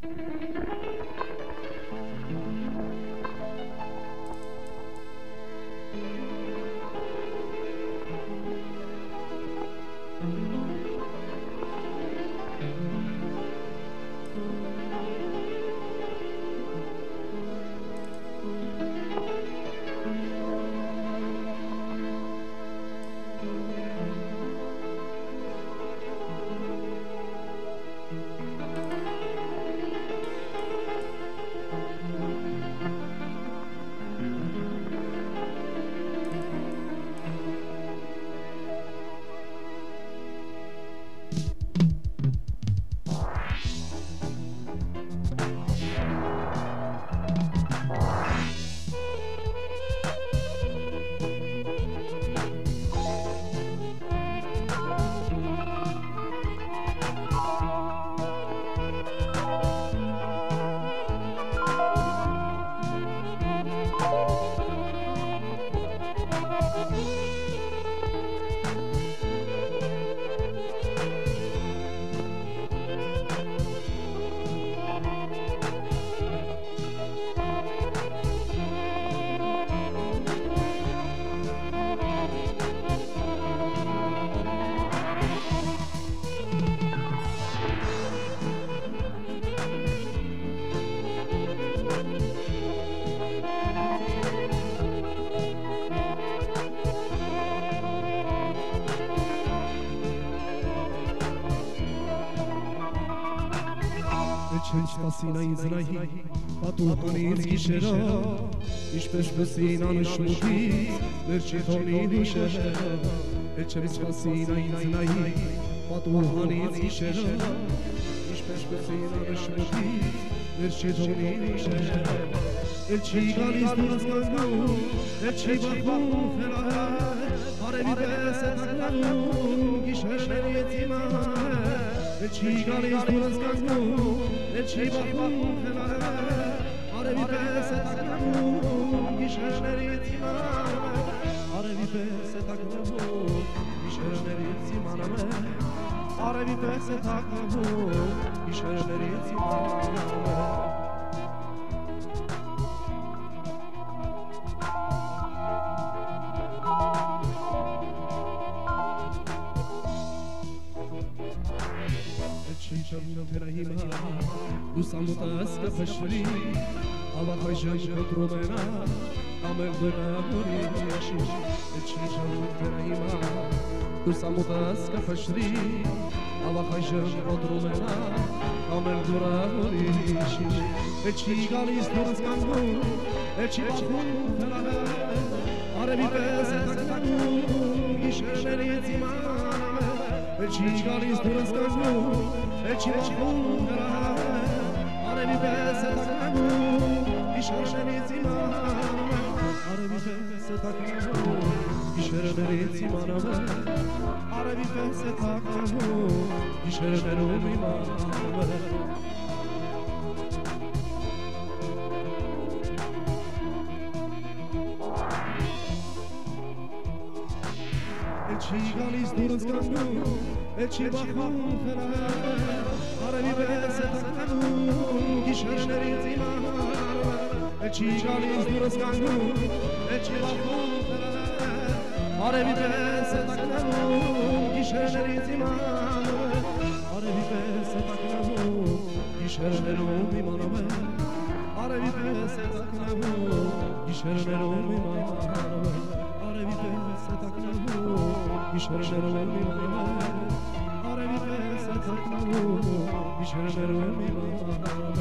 Չնչտասին այն զրահի պատուհանից գիշերա Ինչպես բսին անշմուտից մեր չիթոնին ուշերա Չնչտասին այն զրահի պատուհանից գիշերա Ինչպես բսին անշմուտից մեր չիթոնին ուշերա Չի գալիս դուրս կանգնում, չի բախվում խելահեր Արևի պես է թակնանում, գիշերներից իմահեր Չի գալիս դուրս կանգնում, չի բախվում խելահեր Արևի պես է թակնանում, գիշերներից իմահեր Արևի պես է թակնանում, գիշերներից իմահեր Արևի պես է թակնանում, գիշերներից իմահեր Ուսամուտս կփշրի, ավախայժն կտրումենա, ամել դրավորի շիշ, չիչանուտ վերայիմա, ուսամուտս կփշրի, ավախայժն կտրումենա, ամել դրավորի շիշ, չի գալիս դուրս կանգնում, չի բախվում խելահեր, արևի պես է թակնանում, գիշերներից իմանամ, չի գալիս դուրս կանգնում, չի բախվում խելահեր, Արևի պես է թակնանում, գիշերներից իմանամ Արևի պես է թակնանում, գիշերներից իմանամ Արևի պես է թակնանում, գիշերներում իմանամ Չի գալիս դուրս կանգնում, չի բախվում խելահեր Արևի պես է թակնանում, գիշերներից իմանամ Չի գալիս դուրս կանգնում, չի բախվում խելահեր Արևի պես է թակնանում, գիշերներից իմանամ Արևի պես է թակնանում, գիշերներում իմանամ Արևի պես է թակնանում, գիշերներում իմանամ Արևի պես է թակնանում, գիշերներում իմանամ Արևի պես է թակնանում, գիշերներում իմանամ